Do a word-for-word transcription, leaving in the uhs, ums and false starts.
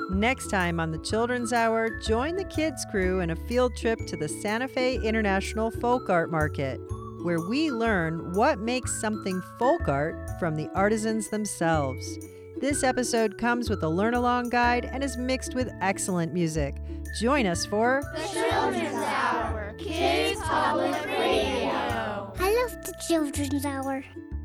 Next time on the Children's Hour, join the kids crew in a field trip to the Santa Fe International Folk Art Market, where we learn what makes something folk art from the artisans themselves. This episode comes with a learn-along guide and is mixed with excellent music. Join us for The Children's Hour, Kids Public Radio. I love the Children's Hour.